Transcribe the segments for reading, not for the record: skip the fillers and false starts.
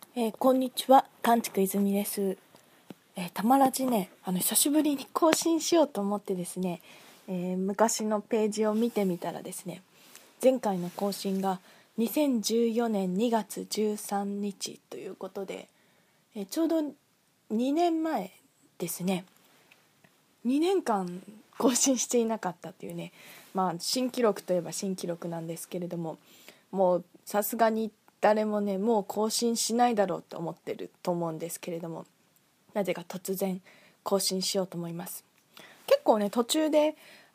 こんにちは、かんちくいずみです。たまらじね、久しぶりに更新しようと思ってですね、昔のページを見てみたらですね、前回の更新が2014年2月13日ということで、ちょうど2年前ですね。2年間更新していなかったっていうね、新記録といえば新記録なんですけれども、もうさすがに誰もねもう更新しないだろうと思ってると思うんですけれども、なぜか突然更新しようと思います。結構ね途中で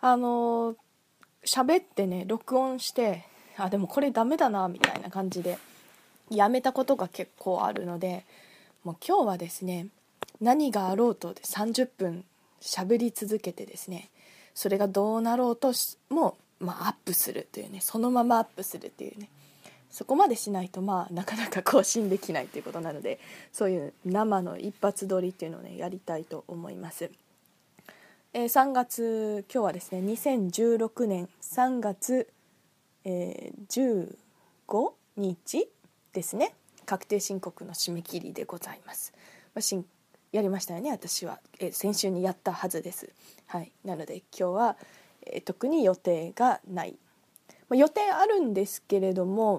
喋ってね録音して、でもこれダメだなみたいな感じでやめたことが結構あるので、もう今日はですね、何があろうとで30分喋り続けてですね、それがどうなろうともアップするというね、そのままアップするっていうね、そこまでしないとなかなか更新できないということなので、そういう生の一発撮りっていうのをねやりたいと思います。3月、今日はですね2016年3月、15日ですね。確定申告の締め切りでございます。やりましたよね、私は。先週にやったはずです。はい、なので今日は、特に予定がない。予定あるんですけれども、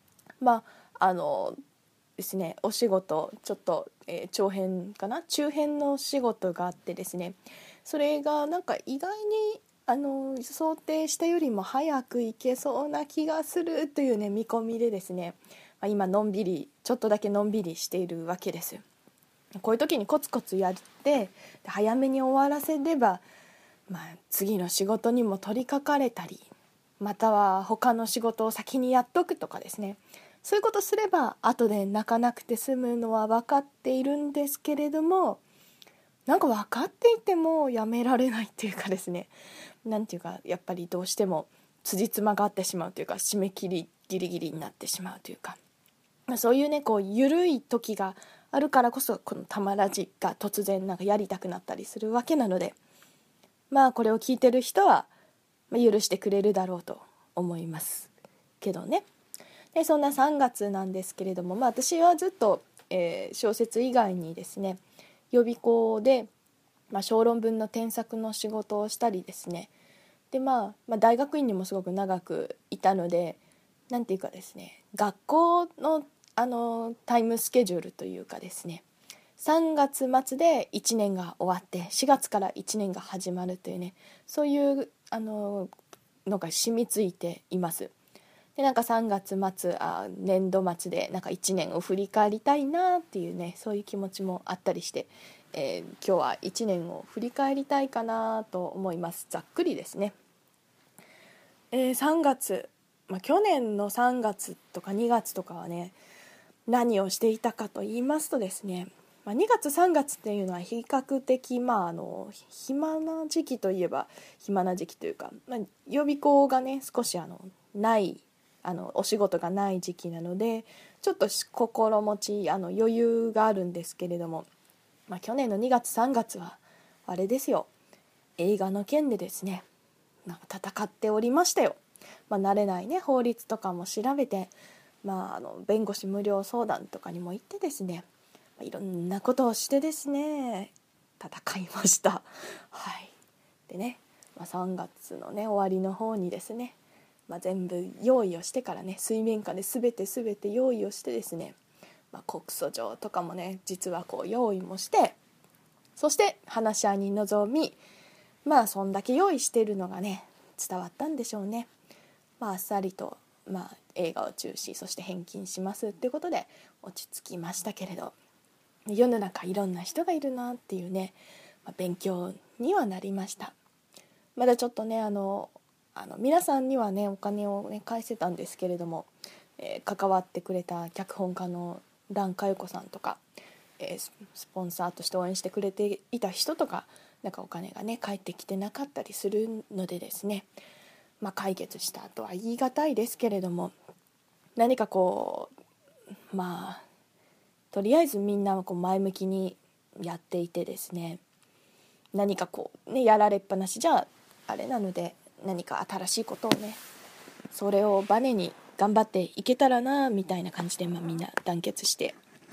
ですね、お仕事ちょっと、長編かな、中編の仕事があってですね、それがなんか意外に想定したよりも早く行けそうな気がするというね見込みでですね、今ちょっとだけのんびりしているわけです。こういう時にコツコツやって早めに終わらせれば、次の仕事にも取り掛かれたり、または他の仕事を先にやっとくとかですね、そういうことすれば後で泣かなくて済むのは分かっているんですけれども、なんか分かっていてもやめられないっていうかですね、なんていうか、やっぱりどうしても辻褄が合ってしまうというか、締め切りギリギリになってしまうというか、そういうねこう緩い時があるからこそ、このたまらじが突然なんかやりたくなったりするわけなので、これを聞いてる人は許してくれるだろうと思いますけどね。でそんな3月なんですけれども、私はずっと、小説以外にですね、予備校で、小論文の添削の仕事をしたりですね、で大学院にもすごく長くいたので、なんていうかですね、学校のタイムスケジュールというかですね、3月末で1年が終わって4月から1年が始まるというね、そういうのが染みついています。でなんか3月末年度末でなんか1年を振り返りたいなっていうね、そういう気持ちもあったりして、今日は1年を振り返りたいかなと思います。ざっくりですね。3月、去年の3月とか2月とかはね、何をしていたかと言いますとですね、2月3月っていうのは比較的暇な時期といえば暇な時期というか、予備校がね少しないお仕事がない時期なので、ちょっと心持ち余裕があるんですけれども、去年の2月3月はあれですよ、映画の件でですね、なんか戦っておりましたよ。慣れないね法律とかも調べて、弁護士無料相談とかにも行ってですね、いろんなことをしてですね戦いました。はい。でね、3月のね終わりの方にですね、全部用意をしてからね、水面下で全て用意をしてですね、告訴状とかもね実はこう用意もして、そして話し合いに臨み、そんだけ用意しているのがね伝わったんでしょうね。あっさりと、映画を中止、そして返金しますっていうことで落ち着きましたけれど、世の中いろんな人がいるなっていうね、勉強にはなりました。まだちょっとね皆さんにはねお金をね返せたんですけれども、関わってくれた脚本家の蘭佳代子さんとか、スポンサーとして応援してくれていた人とか、なんかお金がね返ってきてなかったりするのでですね、解決したとは言い難いですけれども、何かこうとりあえずみんなこう前向きにやっていてですね、何かこうねやられっぱなしじゃあれなので、何か新しいことをね、それをバネに頑張っていけたらなみたいな感じで、みんな団結して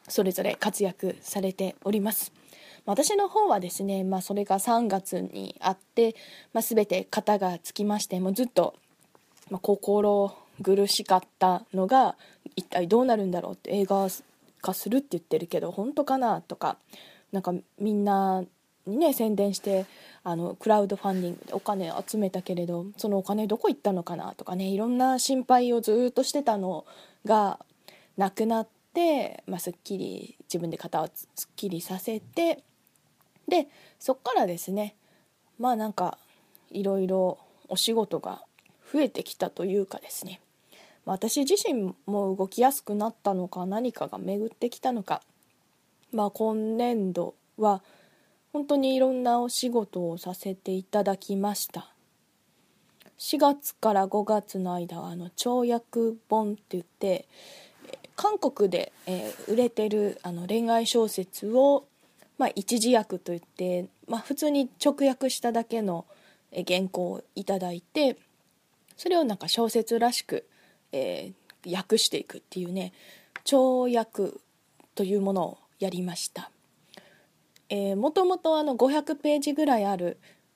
それぞれ活躍されております。私の方はですね、それが3月にあって、全て型がつきまして、もうずっと、心苦しかったのが一体どうなるんだろうって、映画化するって言ってるけど本当かなとか、なんかみんなにね宣伝してクラウドファンディングでお金集めたけれど、そのお金どこ行ったのかなとかね、いろんな心配をずっとしてたのがなくなって、すっきり自分で肩をすっきりさせて、でそっからですね、なんかいろいろお仕事が増えてきたというかですね、私自身も動きやすくなったのか、何かが巡ってきたのか、今年度は本当にいろんなお仕事をさせていただきました。4月から5月の間は跳躍本って言って、韓国で、売れてる恋愛小説を、一字訳といって、普通に直訳しただけの原稿をいただいて、それをなんか小説らしく、訳していくっていうね、跳訳というものをやりました。もともと500ページぐらいある、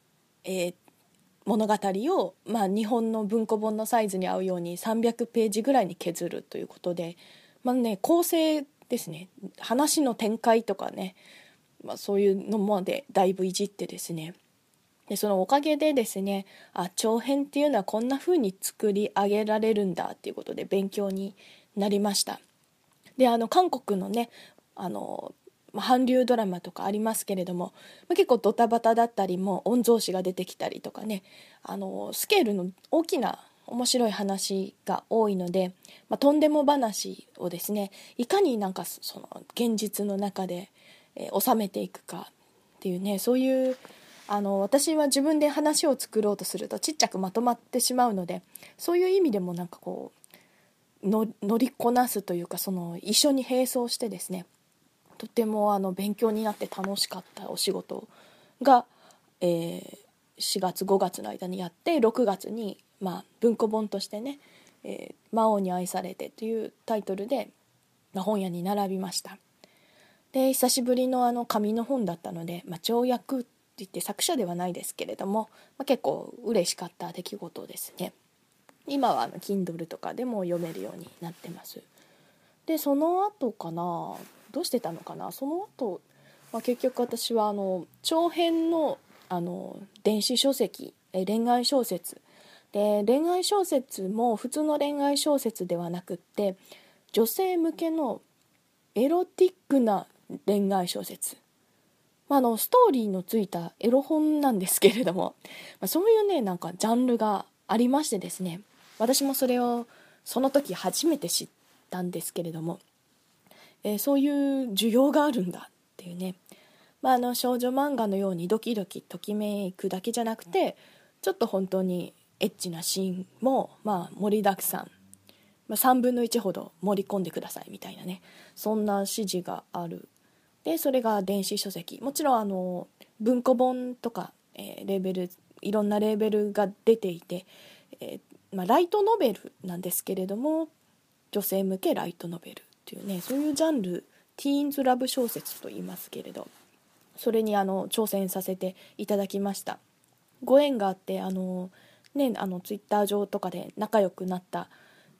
物語を、日本の文庫本のサイズに合うように300ページぐらいに削るということで、構成ですね、話の展開とかね、そういうのまでだいぶいじってですね、でそのおかげでですね、長編っていうのはこんな風に作り上げられるんだっていうことで勉強になりました。で韓国のね韓流ドラマとかありますけれども、結構ドタバタだったり、も御曹司が出てきたりとかね、スケールの大きな面白い話が多いので、とんでも話をですね、いかになんかその現実の中で、収めていくかっていうね、そういう私は自分で話を作ろうとするとちっちゃくまとまってしまうので、そういう意味でもなんかこう乗りこなすというか、その一緒に並走してですね、とても勉強になって楽しかったお仕事が、4月5月の間にやって、6月に、文庫本としてね、魔王に愛されてというタイトルで、本屋に並びました。で久しぶりの紙の本だったので、跳躍って言って作者ではないですけれども、結構嬉しかった出来事ですね。今はKindle とかでも読めるようになってます。でその後かな、どうしてたのかな、その後、結局私は長編の電子書籍、恋愛小説で、恋愛小説も普通の恋愛小説ではなくって、女性向けのエロティックな恋愛小説、ストーリーのついたエロ本なんですけれども、そういうねなんかジャンルがありましてですね、私もそれをその時初めて知ったんですけれども、そういう需要があるんだっていうね、少女漫画のようにドキドキときめくだけじゃなくて、ちょっと本当にエッチなシーンも盛りだくさん、3分の1ほど盛り込んでくださいみたいなね、そんな指示がある。でそれが電子書籍、もちろん文庫本とか、レーベル、いろんなレーベルが出ていて、ライトノベルなんですけれども、女性向けライトノベルっていうね、そういうジャンル、ティーンズラブ小説と言いますけれど、それに挑戦させていただきました。ご縁があってツイッター上とかで仲良くなった、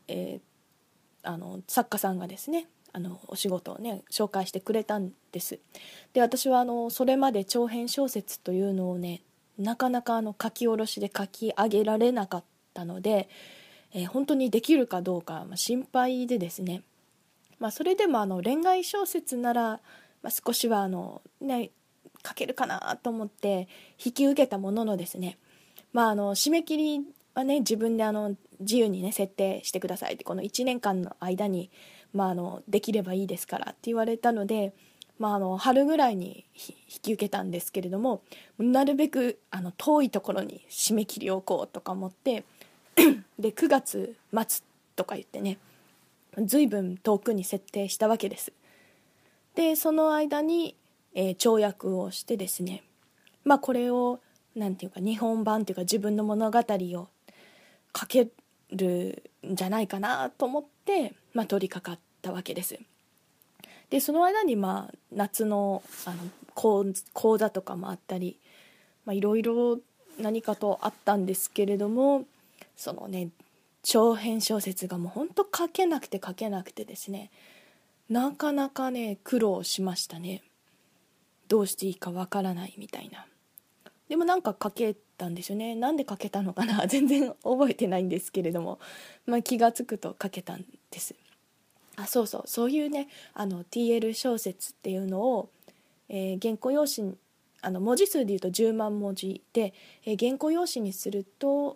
作家さんがですね、お仕事をね紹介してくれたんです。で私はそれまで長編小説というのをね、なかなか書き下ろしで書き上げられなかったので、本当にできるかどうか、心配でですね、それでも恋愛小説なら、少しは書けるかなと思って引き受けたもののですね、締め切りはね自分で自由にね設定してくださいって、この1年間の間に、できればいいですからって言われたので、春ぐらいに引き受けたんですけれども、なるべく遠いところに締め切りを置こうとか思ってで9月末とか言ってね、随分遠くに設定したわけです。でその間に、跳躍をしてですね、これをなんていうか日本版というか自分の物語を書けるんじゃないかなと思って、取り掛かったわけです。 でその間に夏の、講座とかもあったり、いろいろ何かとあったんですけれども、そのね長編小説がもうほんと書けなくてですね、なかなかね苦労しましたね。どうしていいかわからないみたいな。でもなんか書けたんですよね。なんで書けたのかな全然覚えてないんですけれども、気がつくと書けたんです。そういうねTL 小説っていうのを、原稿用紙文字数でいうと10万文字で、原稿用紙にすると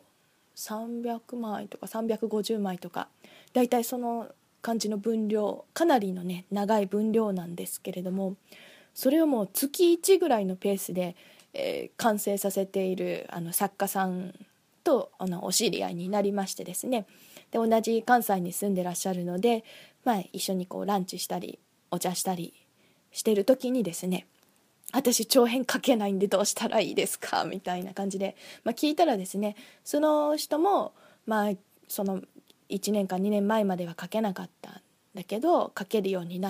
300枚とか350枚とか、だいたいその感じの分量、かなりのね長い分量なんですけれども、それをもう月1ぐらいのペースで、完成させている作家さんとお知り合いになりましてですね、で同じ関西に住んでらっしゃるので、一緒にこうランチしたりお茶したりしてる時にですね、私長編書けないんでどうしたらいいですかみたいな感じで、聞いたらですね、その人も、その1年か2年前までは書けなかったんだけど書けるようになって、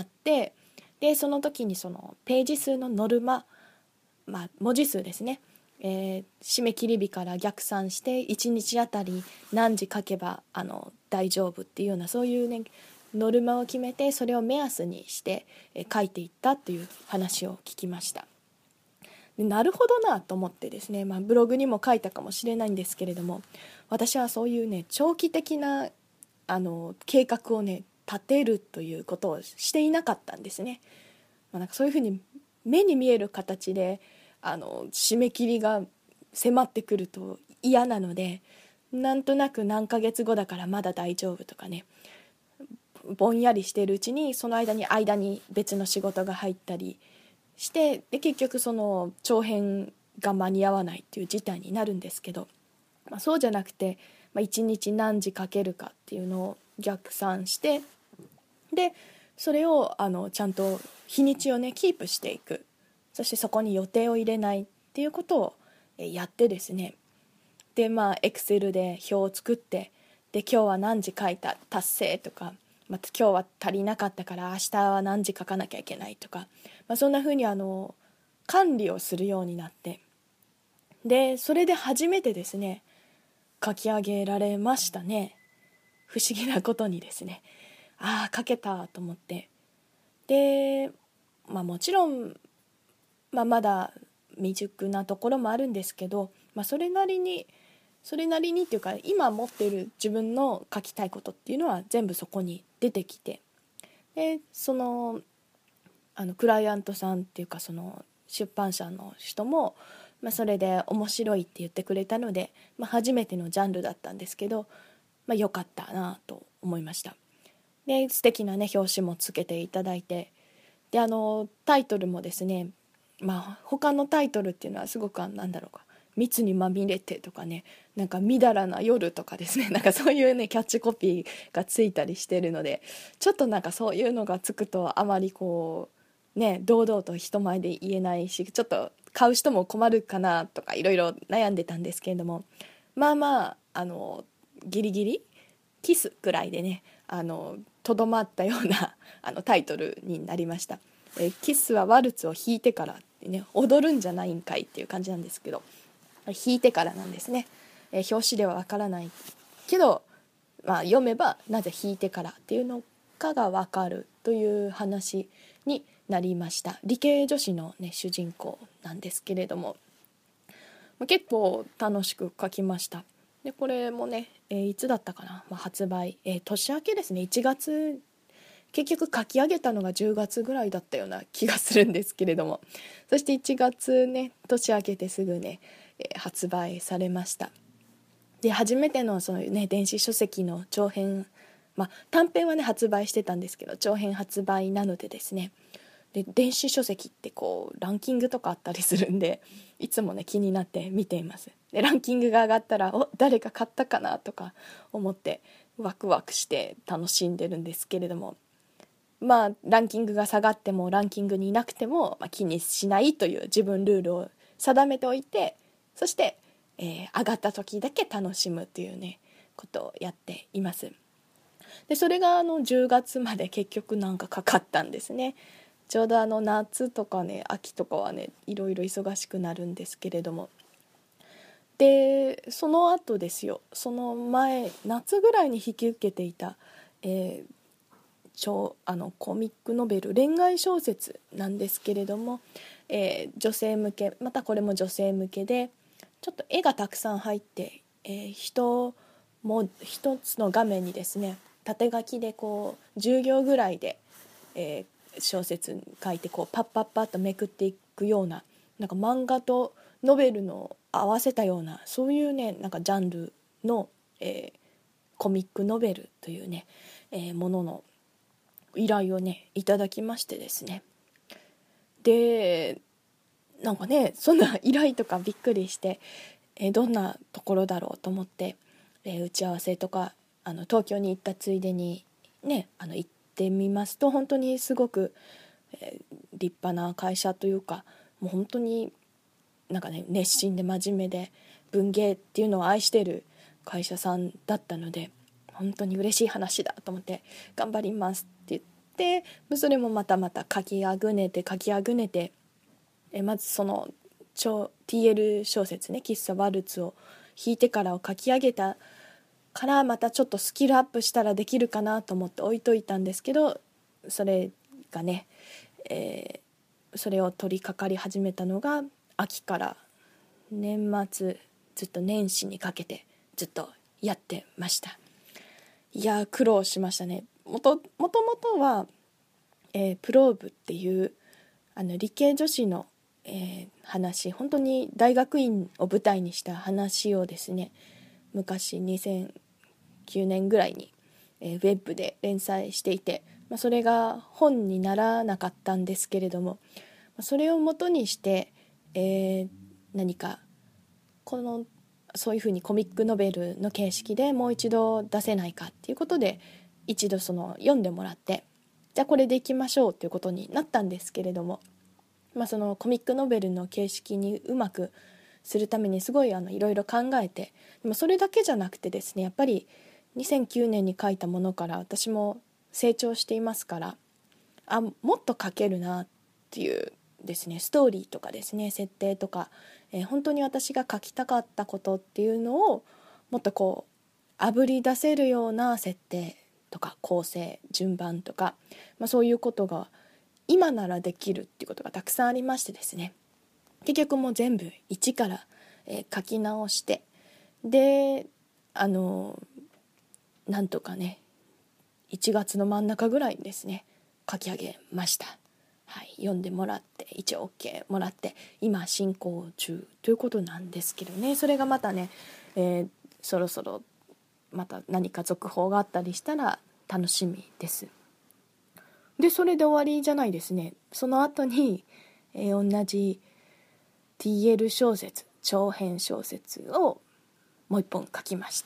でその時にそのページ数のノルマ、文字数ですね、締め切り日から逆算して1日あたり何時書けば大丈夫っていうような、そういうねノルマを決めて、それを目安にして書いていったっていう話を聞きました。でなるほどなと思ってですね、ブログにも書いたかもしれないんですけれども、私はそういうね長期的な計画をね立てるということをしていなかったんですね。なんかそういうふうに目に見える形で締め切りが迫ってくると嫌なので、なんとなく何ヶ月後だからまだ大丈夫とかね、ぼんやりしているうちにその間に別の仕事が入ったりして、で結局その長編が間に合わないっていう事態になるんですけど、そうじゃなくて、1日何時かけるかっていうのを逆算して、でそれをちゃんと日にちをねキープしていく、そしてそこに予定を入れないっていうことをやってですね、でエクセルで表を作って、で今日は何時書いた達成とか、今日は足りなかったから明日は何時書かなきゃいけないとか、そんな風に管理をするようになって、でそれで初めてですね書き上げられましたね。不思議なことにですね、書けたと思って、で、もちろん、まだ未熟なところもあるんですけど、それなりにっていうか、今持っている自分の書きたいことっていうのは全部そこに出てきて、でそのクライアントさんっていうかその出版社の人も、それで面白いって言ってくれたので、初めてのジャンルだったんですけど、良かったなと思いました。で素敵なね表紙もつけていただいて、でタイトルもですね、他のタイトルっていうのはすごく蜜にまみれてとかね、なんかみだらな夜とかですね、なんかそういうねキャッチコピーがついたりしてるので、ちょっとなんかそういうのがつくとあまりこうね堂々と人前で言えないし、ちょっと買う人も困るかなとかいろいろ悩んでたんですけれども、ギリギリキスくらいでねとどまったようなタイトルになりました。キスはワルツを弾いてからってね、踊るんじゃないんかいっていう感じなんですけど、弾いてからなんですね。表紙ではわからないけど、読めばなぜ弾いてからっていうのかがわかるという話になりました。理系女子の、ね、主人公なんですけれども、結構楽しく書きました。でこれもね、いつだったかな、発売、年明けですね、1月、結局書き上げたのが10月ぐらいだったような気がするんですけれども、そして1月ね年明けてすぐね、発売されました。で初めてのその、ね、電子書籍の長編、短編はね発売してたんですけど長編発売なのでですね、で電子書籍ってこうランキングとかあったりするんで、いつもね気になって見ています。でランキングが上がったら誰が買ったかなとか思ってワクワクして楽しんでるんですけれども、ランキングが下がってもランキングにいなくても、気にしないという自分ルールを定めておいて、そして、上がった時だけ楽しむというねことをやっています。 でそれが10月まで結局なんかかかったんですね。ちょうど夏とかね秋とかはねいろいろ忙しくなるんですけれども、でその後ですよ、その前夏ぐらいに引き受けていた、コミックノベル恋愛小説なんですけれども、女性向け、またこれも女性向けでちょっと絵がたくさん入って、一つの画面にですね縦書きでこう10行ぐらいで、小説書いてこうパッパッパッとめくっていくような、なんか漫画とノベルの合わせたようなそういうねなんかジャンルの、コミックノベルというね、ものの依頼をねいただきましてですね、でなんかねそんな依頼とかびっくりして、どんなところだろうと思って、打ち合わせとか東京に行ったついでにね行ってみますと、本当にすごく、立派な会社というか、もう本当になんかね熱心で真面目で文芸っていうのを愛してる会社さんだったので、本当に嬉しい話だと思って頑張りますって言って、それもまた書きあぐねてまずそのTL 小説ね、喫茶ワルツを弾いてからを書き上げたから、またちょっとスキルアップしたらできるかなと思って置いといたんですけど、それがね、それを取り掛かり始めたのが秋から年末ずっと年始にかけてずっとやってました。いや苦労しましたね。もともとは、プローブっていう理系女子の、話、本当に大学院を舞台にした話をですね、昔2009年ぐらいに、ウェブで連載していて、それが本にならなかったんですけれども、それを元にして、何かそういうふうにコミックノベルの形式でもう一度出せないかっていうことで、一度読んでもらって、じゃあこれでいきましょうということになったんですけれども、そのコミックノベルの形式にうまくするためにすごいいろいろ考えて、でもそれだけじゃなくてですね、やっぱり2009年に書いたものから私も成長していますから、もっと書けるなっていうですね、ストーリーとかですね、設定とか、本当に私が書きたかったことっていうのをもっとこうあぶり出せるような設定とか構成順番とか、そういうことが今ならできるっていうことがたくさんありましてですね、結局もう全部一から、書き直して、でなんとかね1月の真ん中ぐらいにですね書き上げました。はい、読んでもらって一応 OK もらって今進行中ということなんですけどね、それがまたね、そろそろまた何か続報があったりしたら楽しみです。でそれで終わりじゃないですね。その後に、同じ TL 小説長編小説をもう一本書きました。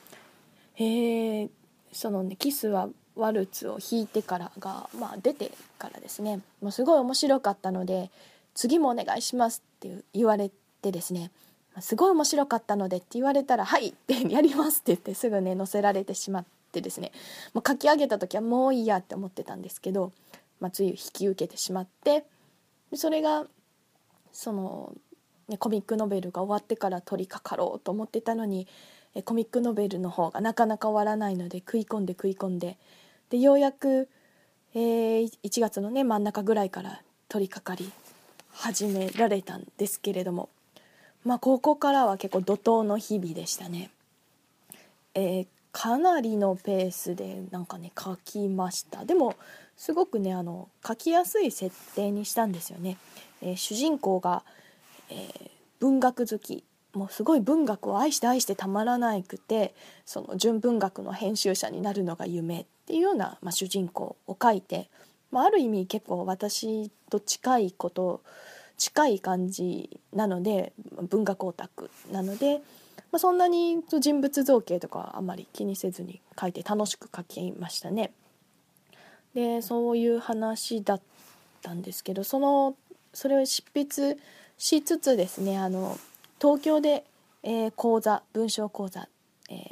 そのねキスはワルツを弾いてからが、出てからですね、もうすごい面白かったので次もお願いしますって言われてですね、すごい面白かったのでって言われたらはいってやりますって言ってすぐね載せられてしまってですね、もう書き上げた時はもういいやって思ってたんですけど、つい引き受けてしまって、それがコミックノベルが終わってから取り掛かろうと思ってたのに、コミックノベルの方がなかなか終わらないので食い込んででようやく、1月のね真ん中ぐらいから取り掛かり始められたんですけれども、ここからは結構怒涛の日々でしたね。かなりのペースでなんかね書きました。でもすごくね書きやすい設定にしたんですよね。主人公が、文学好き、もうすごい文学を愛してたまらなくて、その純文学の編集者になるのが夢っていうような、主人公を書いて、ある意味結構私と近い感じなので、文学オタクなので、そんなに人物造形とかあんまり気にせずに書いて楽しく書きましたね。でそういう話だったんですけど、それを執筆しつつですね、東京で、文章講座、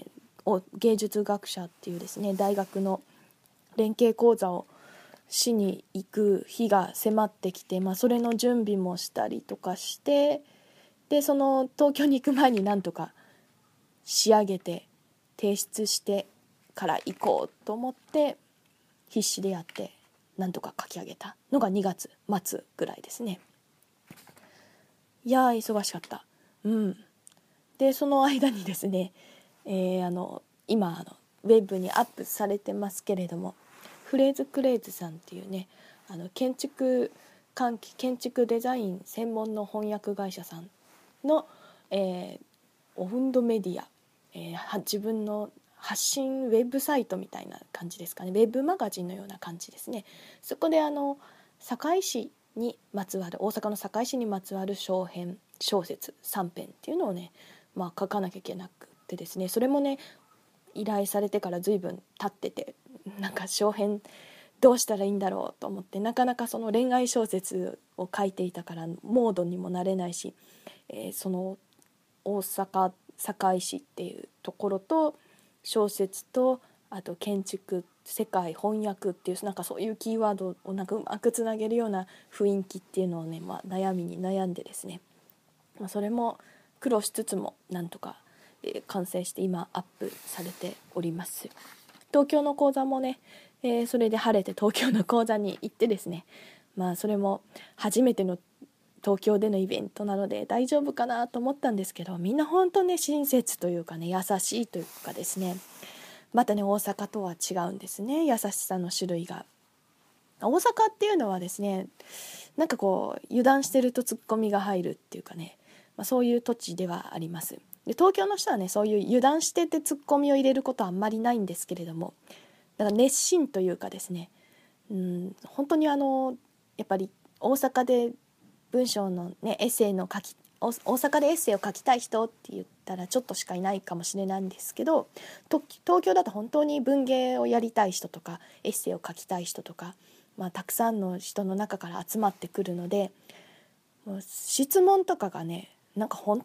芸術学者っていうですね大学の連携講座をしに行く日が迫ってきて、それの準備もしたりとかして、でその東京に行く前になんとか仕上げて提出してから行こうと思って必死でやってなんとか書き上げたのが2月末ぐらいですね。いやー忙しかった。でその間にですね、今ウェブにアップされてますけれども、フレーズクレイズさんっていうね建築デザイン専門の翻訳会社さんの、オウンドメディア、自分の発信ウェブサイトみたいな感じですかね、ウェブマガジンのような感じですね。そこで堺市にまつわる大阪の堺市にまつわる小説3編っていうのをね、書かなきゃいけなくてですね、それもね依頼されてから随分経ってて、なんか小編どうしたらいいんだろうと思って、なかなかその恋愛小説を書いていたからモードにもなれないし、その大阪堺市っていうところと小説とあと建築世界翻訳っていうなんかそういうキーワードをなんかうまくつなげるような雰囲気っていうのをね、悩みに悩んでですね、それも苦労しつつもなんとか、完成して今アップされております。東京の講座もね、それで晴れて東京の講座に行ってですね、それも初めての東京でのイベントなので大丈夫かなと思ったんですけど、みんな本当ね親切というかね優しいというかですね、またね大阪とは違うんですね、優しさの種類が。大阪っていうのはですね、なんかこう油断してるとツッコミが入るっていうかね、そういう土地ではあります。で東京の人はねそういう油断しててツッコミを入れることはあんまりないんですけれども、だから熱心というかですね、本当にやっぱり大阪で文章のねエッセイの大阪でエッセイを書きたい人って言ったらちょっとしかいないかもしれないんですけど、東京だと本当に文芸をやりたい人とかエッセイを書きたい人とか、たくさんの人の中から集まってくるので、もう質問とかがねなんか本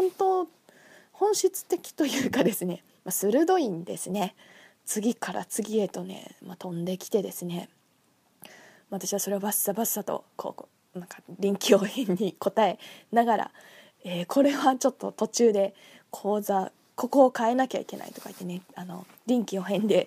質的というかですね、鋭いんですね。次から次へとね、飛んできてですね、私はそれをバッサバッサとなんか臨機応変に答えながら、これはちょっと途中で講座ここを変えなきゃいけないとか言ってね、臨機応変で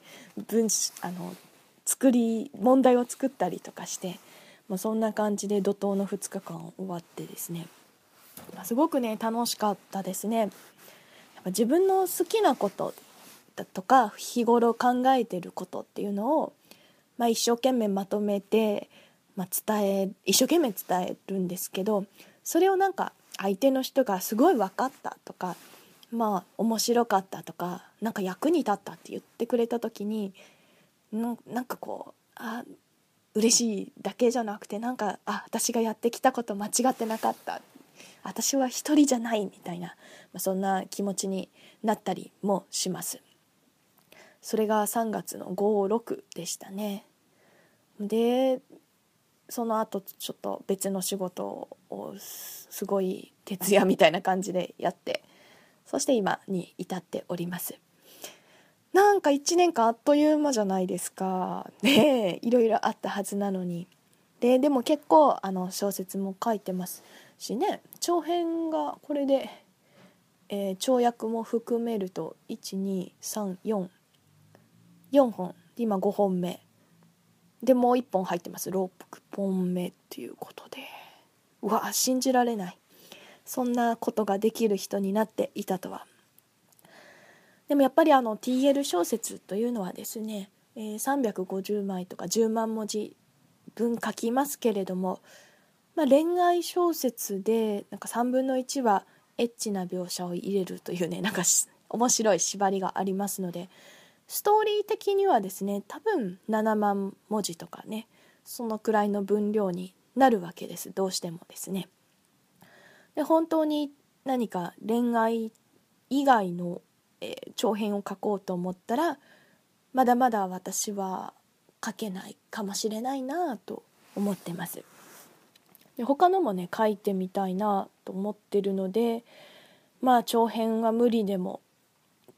問題を作ったりとかして、そんな感じで怒涛の2日間終わってですね、すごくね楽しかったですね。やっぱ自分の好きなことだとか日頃考えてることっていうのを、一生懸命まとめて、一生懸命伝えるんですけど、それをなんか相手の人がすごい分かったとか、面白かったとか、なんか役に立ったって言ってくれた時になんかこう嬉しいだけじゃなくて、なんか私がやってきたこと間違ってなかった、私は一人じゃないみたいな、そんな気持ちになったりもします。それが3月の5、6でしたね。でその後ちょっと別の仕事をすごい徹夜みたいな感じでやって、そして今に至っております。なんか1年間あっという間じゃないですかね。いろいろあったはずなのに。でも結構小説も書いてますしね、長編がこれで、長訳も含めると12344本で今5本目で、もう1本入ってます。6本目っていうことで、うわ信じられない、そんなことができる人になっていたとは。でもやっぱりTL 小説というのはですね、350枚とか10万文字分書きますけれども、恋愛小説でなんか3分の1はエッチな描写を入れるというね、なんか面白い縛りがありますので、ストーリー的にはですね多分7万文字とかね、そのくらいの分量になるわけです。どうしてもですね。で本当に何か恋愛以外の、長編を書こうと思ったらまだまだ私は書けないかもしれないなと思ってます。で他のもね書いてみたいなと思ってるので、長編は無理でも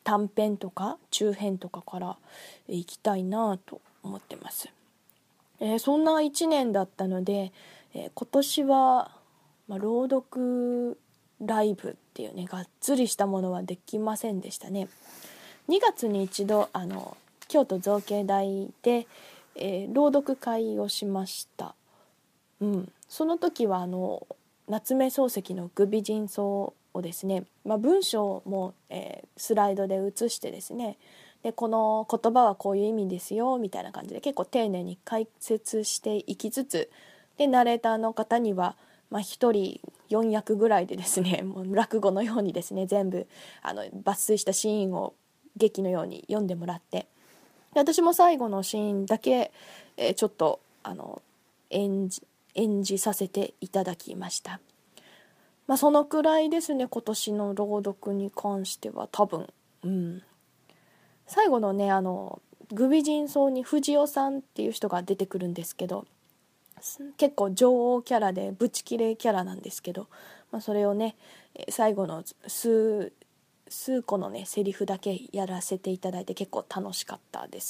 短編とか中編とかから行きたいなと思ってます。そんな1年だったので、今年は、朗読ライブっていうねがっつりしたものはできませんでしたね。2月に一度京都造形大で、朗読会をしました。その時は夏目漱石の「愚美人草」をですね、文章も、スライドで写してですね、でこの言葉はこういう意味ですよみたいな感じで結構丁寧に解説していきつつ、でナレーターの方には、1人4役ぐらいでですね、もう落語のようにですね全部抜粋したシーンを劇のように読んでもらって、で私も最後のシーンだけ、ちょっと演じさせていただきました。そのくらいですね、今年の朗読に関しては多分。最後のねグビ人草に藤尾さんっていう人が出てくるんですけど、結構女王キャラでブチキレキャラなんですけど、それをね最後の数個のねセリフだけやらせていただいて結構楽しかったです。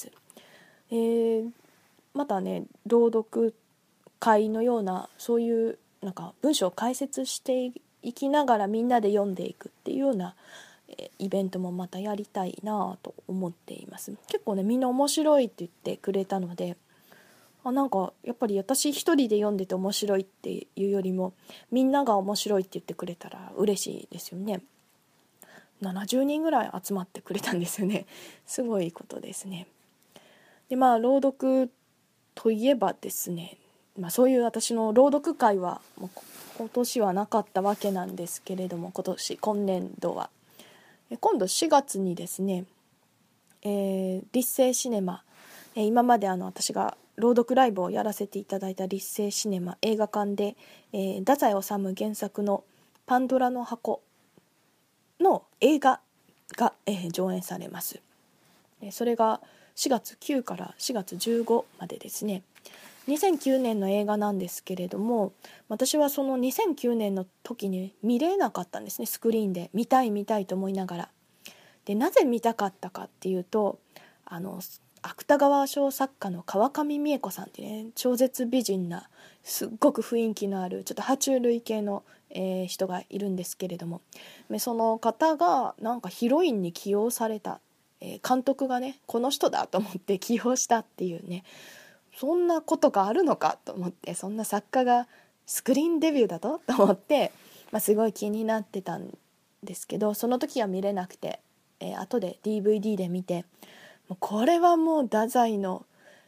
またね朗読会のようなそういうなんか文章を解説していきながらみんなで読んでいくっていうようなイベントもまたやりたいなと思っています。結構ねみんな面白いって言ってくれたので、なんかやっぱり私一人で読んでて面白いっていうよりもみんなが面白いって言ってくれたら嬉しいですよね。70人ぐらい集まってくれたんですよね。すごいことですね。で朗読といえばですね、そういう私の朗読会はもう今年はなかったわけなんですけれども、今年度は今度4月にですね、立成シネマ、今まで私が朗読ライブをやらせていただいた立成シネマ映画館で、太宰治原作のパンドラの箱の映画が、上演されます。それが4月9から4月15までですね。2009年の映画なんですけれども、私はその2009年の時に見れなかったんですね。スクリーンで見たいと思いながら。でなぜ見たかったかっていうと、芥川賞作家の川上美恵子さんってね、超絶美人なすっごく雰囲気のあるちょっと爬虫類系の、人がいるんですけれども、その方がなんかヒロインに起用された、監督がねこの人だと思って起用したっていうね、そんなことがあるのかと思って、そんな作家がスクリーンデビューだと思って、すごい気になってたんですけど、その時は見れなくて、後で DVD で見て、これはもう太宰の、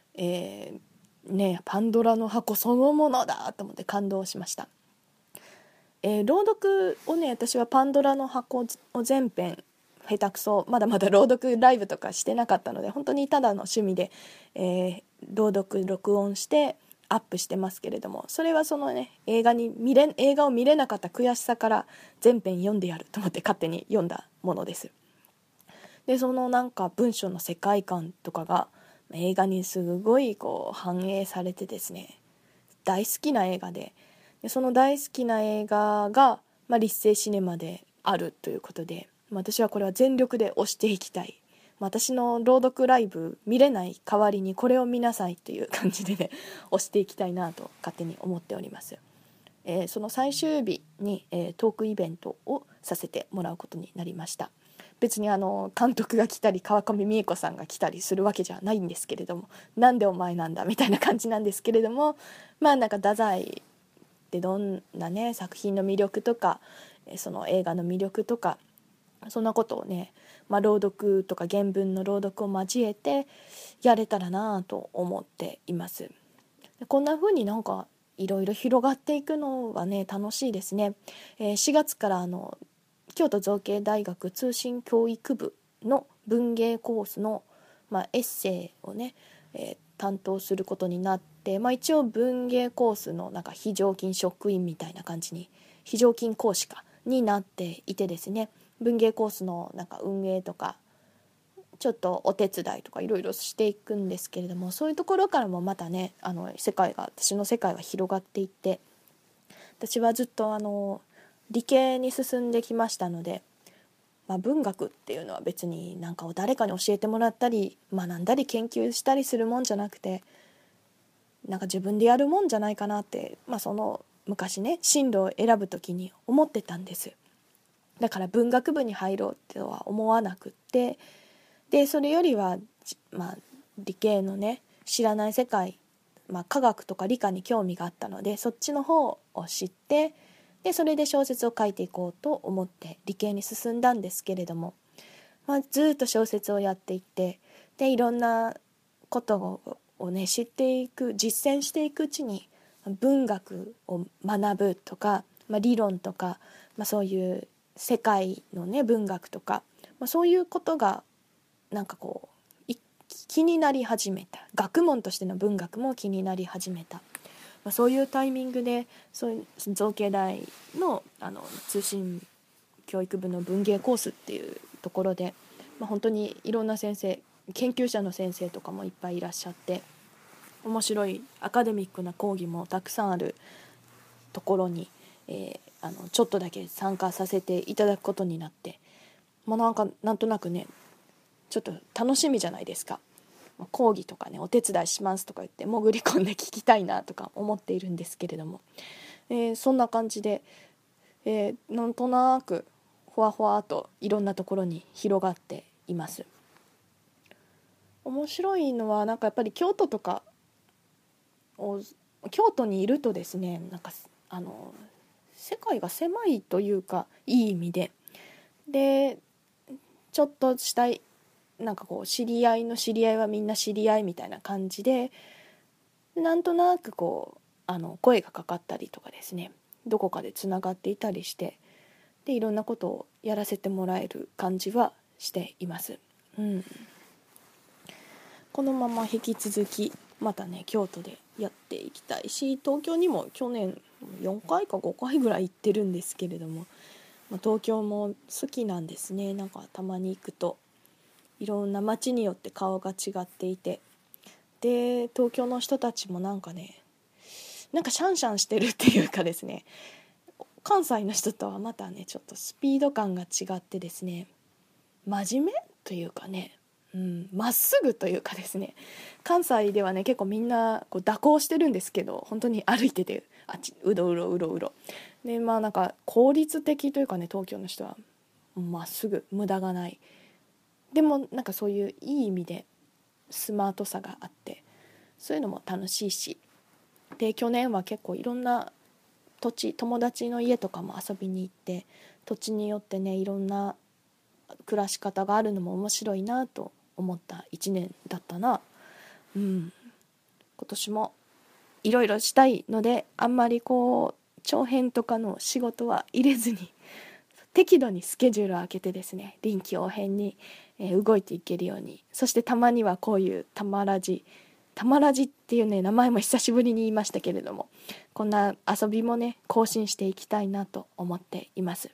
パンドラの箱そのものだと思って感動しました。朗読をね私はパンドラの箱を全編下手くそ、まだまだ朗読ライブとかしてなかったので本当にただの趣味で、朗読録音してアップしてますけれども、それはそのね映画を見れなかった悔しさから全編読んでやると思って勝手に読んだものです。でそのなんか文章の世界観とかが映画にすごいこう反映されてですね、大好きな映画で、その大好きな映画が、立成シネマであるということで、私はこれは全力で推していきたい。私の朗読ライブ見れない代わりにこれを見なさいという感じでね推していきたいなと勝手に思っております。その最終日に、トークイベントをさせてもらうことになりました。別に監督が来たり川上美恵子さんが来たりするわけじゃないんですけれども、なんでお前なんだみたいな感じなんですけれども、なんか太宰ってどんなね作品の魅力とかその映画の魅力とかそんなことをね、朗読とか原文の朗読を交えてやれたらなと思っています。こんな風になんかいろいろ広がっていくのはね楽しいですね。4月から京都造形大学通信教育部の文芸コースの、エッセイをね、担当することになって、一応文芸コースのなんか非常勤職員みたいな感じに非常勤講師になっていてですね、文芸コースのなんか運営とかちょっとお手伝いとかいろいろしていくんですけれども、そういうところからもまたね私の世界が広がっていって、私はずっと理系に進んできましたので、 文学っていうのは別に何かを誰かに教えてもらったり学んだり研究したりするもんじゃなくて、なんか自分でやるもんじゃないかなって、その昔ね進路を選ぶ時に思ってたんです。だから文学部に入ろうとは思わなくって、でそれよりは、理系のね知らない世界、科学とか理科に興味があったので、そっちの方を知って、でそれで小説を書いていこうと思って理系に進んだんですけれども、ずっと小説をやっていって、でいろんなことをね知っていく、実践していくうちに文学を学ぶとか、理論とか、そういう世界のね文学とか、そういうことがなんかこう気になり始めた。学問としての文学も気になり始めた。そういうタイミングでそういう造形大の、通信教育部の文芸コースっていうところで、本当にいろんな先生、研究者の先生とかもいっぱいいらっしゃって、面白いアカデミックな講義もたくさんあるところに、ちょっとだけ参加させていただくことになって、なんとなくねちょっと楽しみじゃないですか。講義とかねお手伝いしますとか言って潜り込んで聞きたいなとか思っているんですけれども、そんな感じで、なんとなくほわほわといろんなところに広がっています。面白いのはやっぱり京都にいるとですね、世界が狭いというかいい意味でちょっとした知り合いの知り合いはみんな知り合いみたいな感じで、なんとなく声がかかったりとかですね、どこかでつながっていたりして、でいろんなことをやらせてもらえる感じはしています。このまま引き続きまたね京都でやっていきたいし、東京にも去年4回か5回ぐらい行ってるんですけれども、東京も好きなんですね。たまに行くといろんな街によって顔が違っていて、で東京の人たちもシャンシャンしてるっていうかですね、関西の人とはまたねちょっとスピード感が違ってですね、真面目というかね、まっすぐというかですね、関西ではね結構みんな蛇行してるんですけど、本当に歩いててあっちうろうろうろうろで、効率的というかね、東京の人はまっすぐ、無駄がない。でもそういういい意味でスマートさがあって、そういうのも楽しいし、で去年は結構いろんな友達の家とかも遊びに行って、土地によってねいろんな暮らし方があるのも面白いなと思った1年だったな。今年もいろいろしたいので、あんまり長編とかの仕事は入れずに適度にスケジュールを空けてですね、臨機応変に動いていけるように、そしてたまにはこういうたまらじっていうね名前も久しぶりに言いましたけれども、こんな遊びもね更新していきたいなと思っています。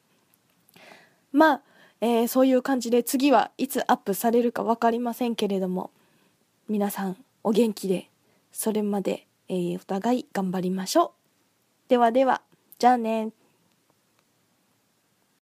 そういう感じで、次はいつアップされるか分かりませんけれども、皆さんお元気で、それまで、お互い頑張りましょう。ではでは、じゃあね。